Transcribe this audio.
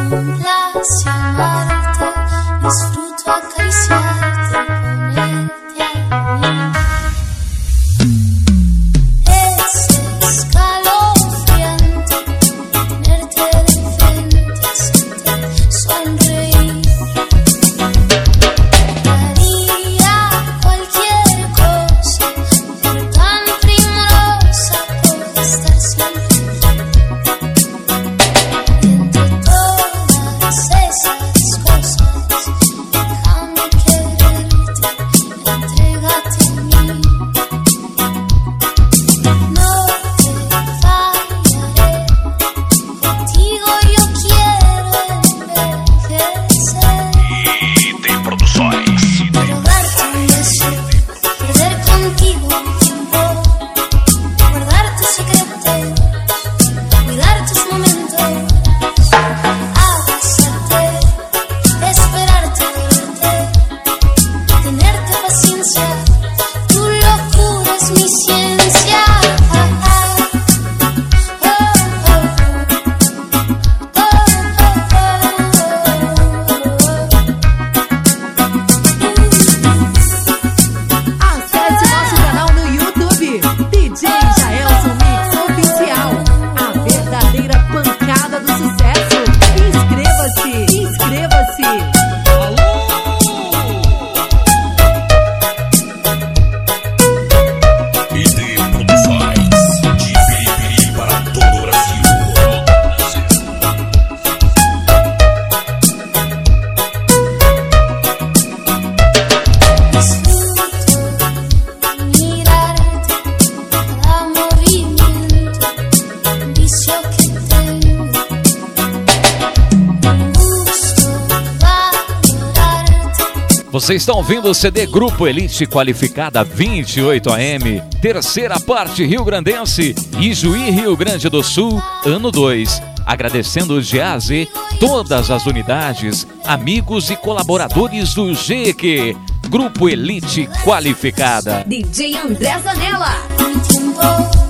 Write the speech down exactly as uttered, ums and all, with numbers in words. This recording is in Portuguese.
complace amarte, disfruto acariciarte, ponerte a mí. Es escalofriante tenerte de frente, hacerte sonreír. Daría cualquier cosa por tan primorosa, por estar siempre. Y entre todas esas cosas, déjame quererte, entrégate a mí. No te fallaré, contigo yo quiero envejecer. E tem produções. Quiero darte un beso, perder contigo un tiempo, guardar tus secretos, cuidar tus momentos, abrazarte, esperarte, verte, tenerte paciencia, tu locura es mi ciencia. Acesse nosso canal no YouTube, D J Jaelson Mix Oficial, a verdadeira pancada do sucesso. Inscreva-se, inscreva-se. E tem produções de Piripiri para todo o Brasil. Disfruto mirarte, cada movimiento, un vicio que tengo, un gusto valorarte. Você está ouvindo o C D Grupo Elite Qualificada vinte e oito A M, terceira parte rio-grandense, Ijuí, Rio Grande do Sul, ano dois. Agradecendo de A a Z todas as unidades, amigos e colaboradores do G Q, Grupo Elite Qualificada. D J André Zanella. Mi tiempo